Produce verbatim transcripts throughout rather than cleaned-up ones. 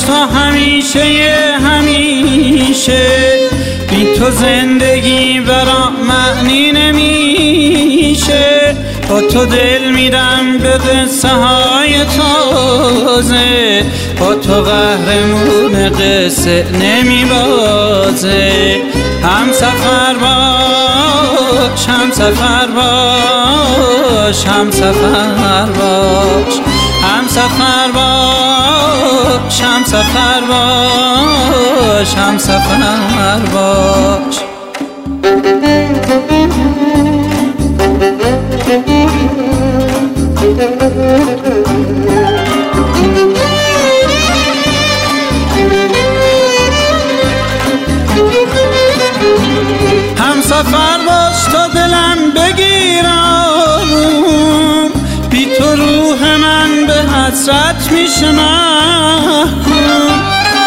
تا همیشه همیشه، بی تو زندگی برام معنی نمیشه. با تو دل میدم به قصه های تازه، با تو قهرمون قصه نمیبازه. هم سفر باش، هم سفر باش، هم سفر باش، هم سفر باش، هم سفر باش، هم سفر باش. هم سفر باش تا دلم بگیرم، بی تو روح من به حسرت میشه محکوم.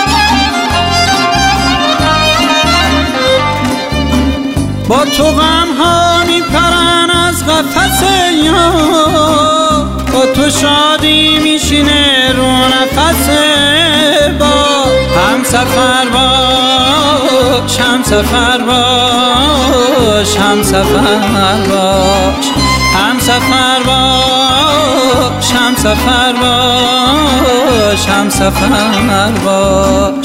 با تو غم ها میپرن از قفس یار، با تو شادی میشینه رو نفس با. هم سفر باش، هم سفر باش، هم سفر باش، هم سفر باش، هم سفر باش، هم سفر باش.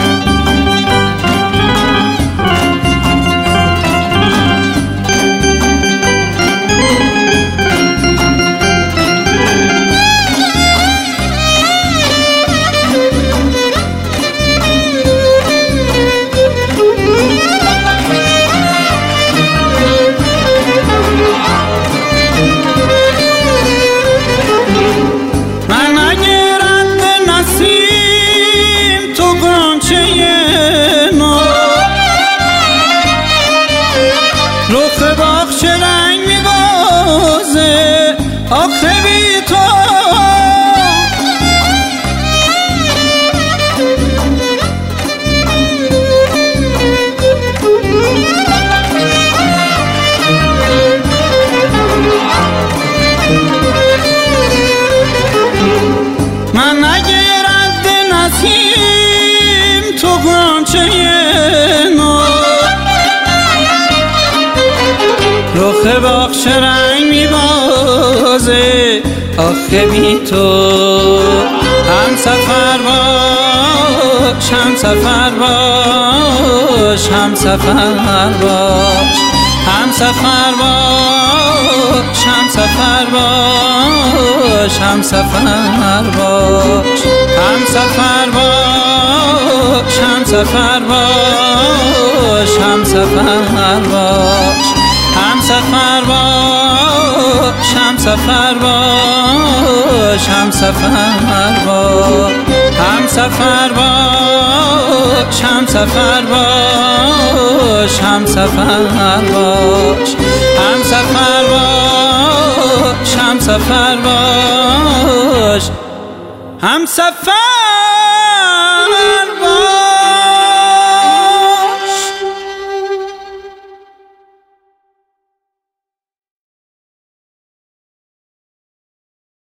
رخ باغ چه رنگ میبازه آخه بی تو. من اگه رد نسیم تو گنچه نو، رخ باغ چه رنگ میبازه آخه بی تو. هم سفر باش، هم سفر باش، هم سفر باش، هم سفر باش، هم سفر باش، هم سفر باش، هم سفر باش، هم سفر باش، هم سفر باش، هم سفر باش، هم سفر باش، هم سفر باش، هم سفر باش، هم سفر باش، هم سفر باش، هم سفر باش، هم سفر باش، هم سفر